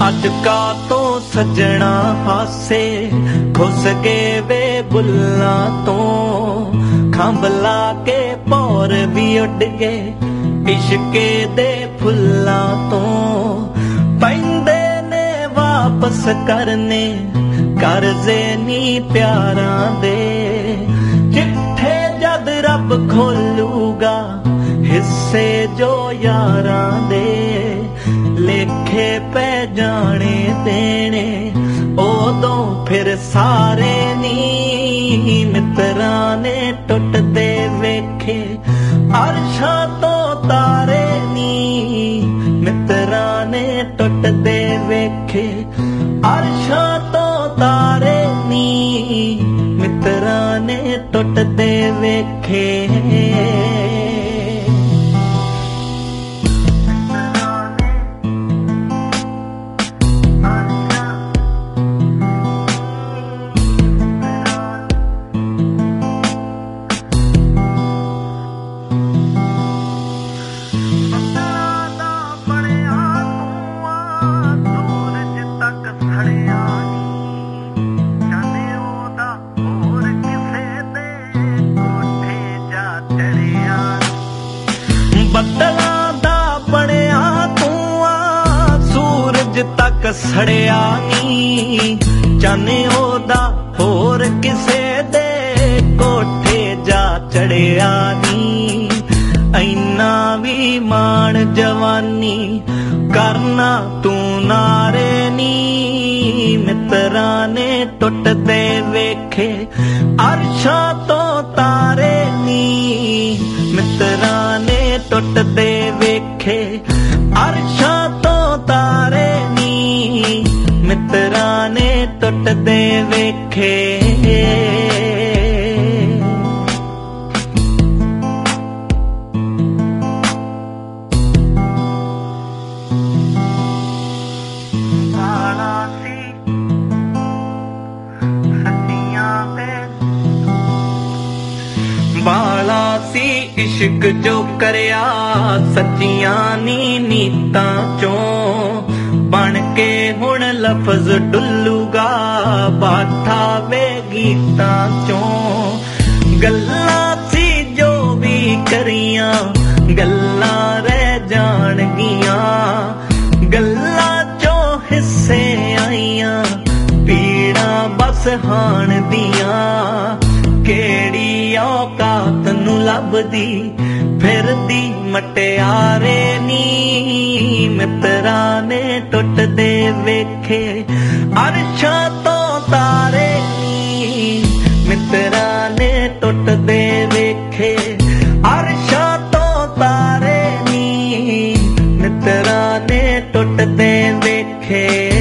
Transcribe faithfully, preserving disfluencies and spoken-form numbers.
अज का तो सजना हासे खुस गए वे बुल्ला तो खंभला के पौर भी उड़ गए इश्के दे फुल्ला तो पैंदे ने वापस करने करजे नी प्यारा दे चिट्ठे जद रब खोलूगा हिस्से जो यारा दे लेखे पै जाने देने ओदों फिर सारे नी मित्रा ने टुट दे वेखे अर्शा तो तारे नी मित्रा ने टुट दे वेखे अर्शा तो तारे नी मित्रा ने टुट दे वेखे तक सड़िया नी चने ओदा होर किसे दे कोठे जा चढ़िया नी ऐना भी मान जवानी करना तू नारे नी मित्रा ने टुट दे वेखे अर्शा तो तारे नी मित्रा ने टुट दे वेखे अर्शा तो तारे मित्रा ने टुट दे वेखे बाला सी सच्चियां पे बाला सी इश्क जो करया सच्चियां नी नीतां चों बन के हुण लफज डुल्लूगा बाठा वे गीतां चों गल्लां सी जो भी करियां गल्लां रह जाणगियां गल्लां चों हिस्से आईयां पीड़ां बस हाण दियां केड़ी औकात नूं लभदी फिरदी मटियारे नी मित्रा ने टुट दे वेखे अर्शा तो तारे नी मित्रा ने टुट दे वेखे अर्शा तो तारे नी मित्रा ने टुट दे वेखे।